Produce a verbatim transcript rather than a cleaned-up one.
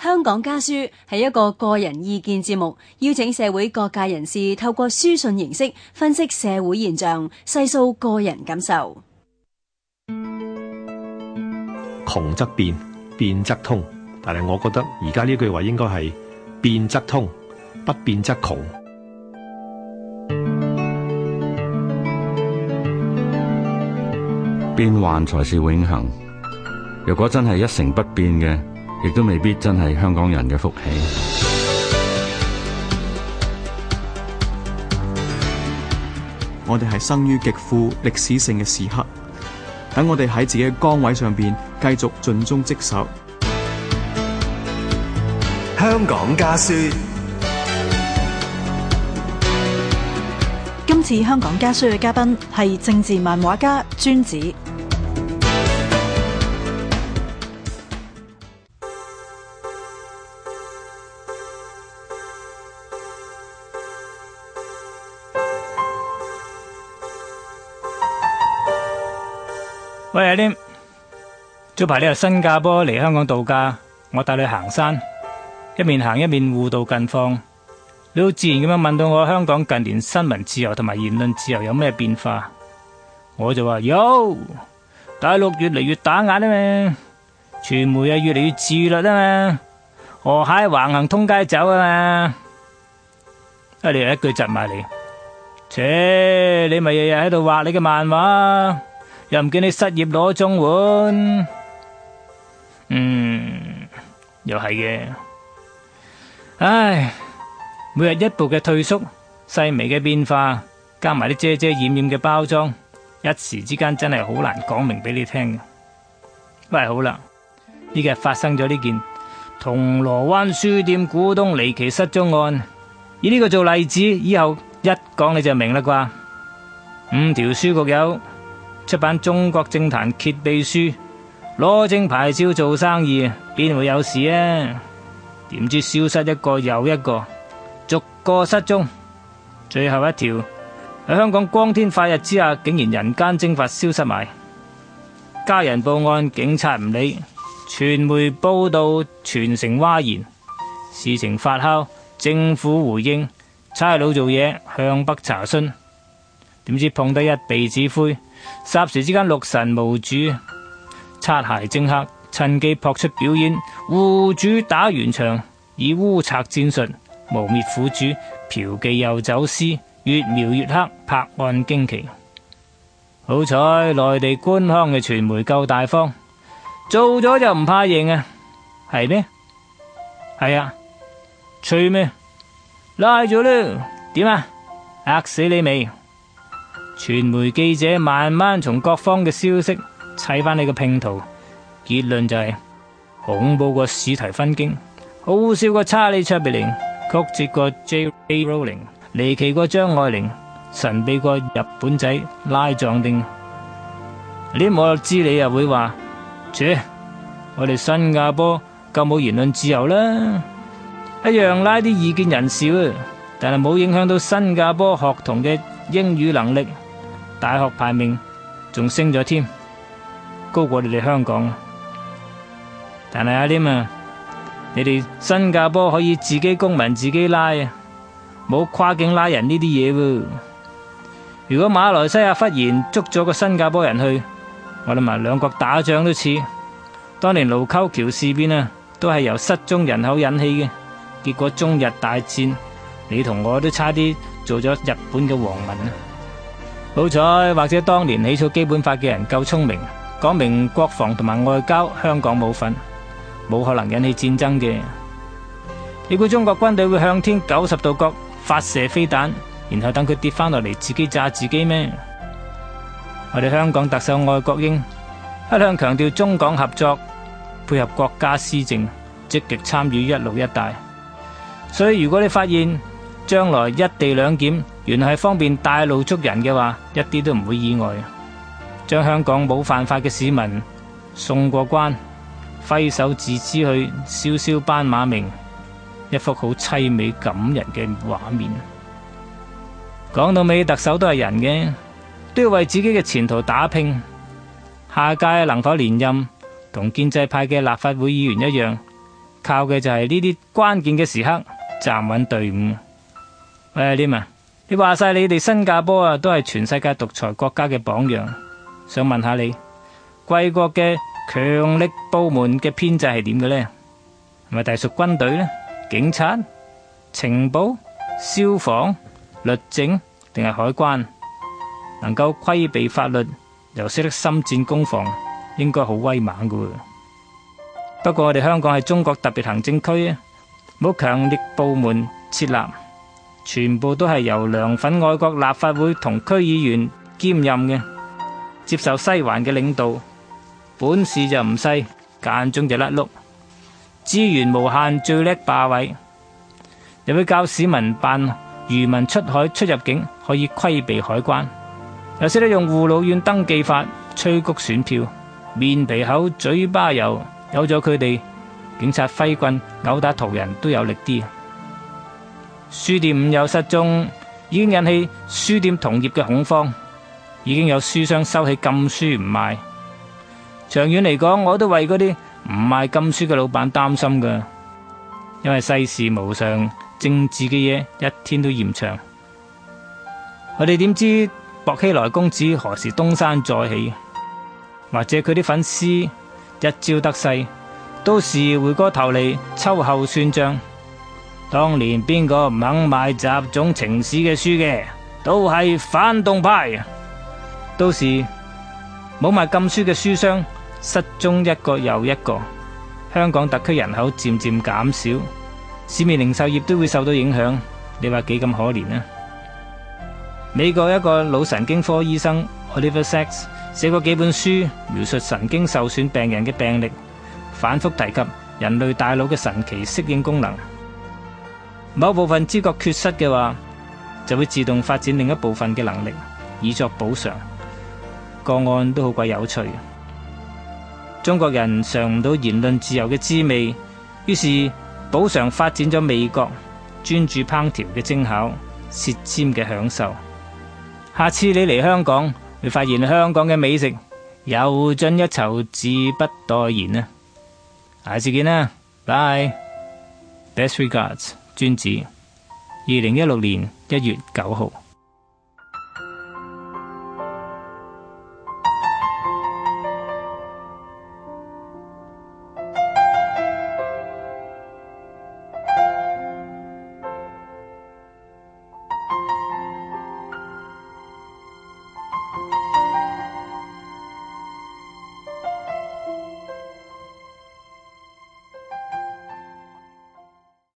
香港家書係一個個人意見節目，邀請社會各界人士透過書信形式分析社會現象，細數個人感受。 窮則變，變則通，但係我覺得而家呢句話應該係變則通，不變則窮。 變幻才是永恆。如果真係一成不變嘅，亦都未必真係香港人嘅福氣。 我哋係生於極富歷史性嘅時刻，等我哋喺自己嘅崗位上邊繼續盡忠職守。 香港家書。 今次香港家書嘅嘉賓係政治漫畫家尊子。 喂，阿廉，早排你由新加坡嚟香港度假，我帶你行山，一面行一面互道近況。你好自然咁樣問到我香港近年新聞自由同埋言論自由有咩變化，我就話有，大陸越嚟越打壓啊嘛，傳媒啊越嚟越自律啊嘛，河蟹橫行通街走啊嘛。啊，你又一句窒埋嚟，切，你咪日日喺度畫你嘅漫畫，又唔見你失業攞綜援。嗯，又係嘅。唉，每日一步嘅退縮，細微嘅變化，加埋啲遮遮掩掩嘅包裝，一時之間真係好難講明俾你聽嘅。喂，好啦，呢日發生咗呢件銅鑼灣書店股東離奇失蹤案，以呢個做例子，以後一講你就明啦啩。五條書局有出版中國政壇揭秘書，攞證牌照做生意，邊會有事啊？點知消失一個又一個，逐個失蹤，最後一條喺香港光天化日之下，竟然人間蒸發消失埋。家人報案，警察唔理，傳媒報道，全城譁然。事情發酵，政府回應，差佬做嘢，向北查詢，點知碰得一鼻子灰，霎時之間六神無主。擦鞋政客趁機撲出表演，戶主打圓場，以烏賊戰術誣衊苦主，嫖妓又走私，越描越黑，拍案驚奇。好彩內地官腔嘅傳媒夠大方，做咗就唔怕認啊。係咩？係啊。吹咩？拉咗啦。點啊？嚇死你未？傳媒記者慢慢從各方嘅消息砌翻你個拼圖，結論就係、是、恐怖過史提芬經，好笑過查理卓別靈，曲折過 J K Rowling， 離奇過張愛玲，神秘過日本仔拉壯丁。呢我知你又會話，切，我哋新加坡夠冇言論自由啦，一樣拉啲意見人士啊，但係冇影響到新加坡學童嘅英語能力，大學排名仲升咗添，高過你哋香港。但係阿廉啊，你哋新加坡可以自己公民自己拉啊，冇跨境拉人呢啲嘢喎。如果馬來西亞忽然捉咗個新加坡人去，我諗埋兩國打仗都似。當年盧溝橋事變啊，都係由失蹤人口引起嘅，結果中日大戰，你同我都差啲做咗日本嘅皇民啊。好彩或者當年起草基本法嘅人夠聰明，講明國防同埋外交香港冇份，冇可能引起戰爭嘅。你估中國軍隊會向天九十度角發射飛彈，然後等佢跌翻落嚟自己炸自己咩？我哋香港特首愛國英一向強調中港合作，配合國家施政，積極參與一路一帶。所以如果你發現將來一地兩檢原來係方便大陸捉人嘅話，一啲都唔會意外。將香港冇犯法嘅市民送過關，揮手自知去蕭蕭斑馬鳴，一幅好淒美感人嘅畫面。講到尾，特首都係人嘅，都要為自己嘅前途打拼。下屆能否連任，同建制派嘅立法會議員一樣， 靠嘅就係呢啲關鍵嘅時刻站穩隊伍。喂，廉啊，你話晒你哋新加坡啊，都係全世界獨裁國家嘅榜樣。想問下你，貴國嘅強力部門嘅編制係點嘅呢？係咪隸屬軍隊呢？警察、情報、消防、律政定係海關？能夠規避法律又識得深戰攻防，應該好威猛噶。不過我哋香港係中國特別行政區啊，冇強力部門設立，全部都係由梁粉愛國立法會同區議員兼任嘅，接受西環嘅領導，本事就唔細，間中就甩碌，資源無限，最叻霸位，又會教市民辦漁民出海出入境可以規避海關，又識得用護老院登記法催谷選票，面皮厚嘴巴油，有咗佢哋，警察揮棍毆打途人都有力啲。書店午有失蹤，已經引起書店同業嘅恐慌，已經有書商收起禁書唔賣。長遠嚟講，我都為嗰啲唔賣禁書嘅老闆擔心噶，因為世事無常，政治嘅嘢一天都延長。我哋點知薄熙來公子何時東山再起？或者佢啲粉絲一朝得勢，到時回過頭嚟秋後算賬。當年邊個唔肯買雜種情史嘅書嘅，都係反動派。到時冇賣禁書嘅書商失蹤一個又一個，香港特區人口漸漸減少，市面零售業都會受到影響。你話幾咁可憐啊？美國一個腦神經科醫生 Oliver Sacks 寫過幾本書，描述神經受損病人嘅病歷，反覆提及人類大腦嘅神奇適應功能。某部分知覺缺失嘅話，就會自動發展另一部分嘅能力，以作補償。個案都好鬼有趣。中國人嘗唔到言論自由嘅滋味，於是補償發展咗美國專注烹調嘅精巧、舌尖嘅享受。下次你嚟香港，會發現香港嘅美食又進一籌，自不待言啊！下次見啦，拜。Best regards。專指二零一六年一月九號。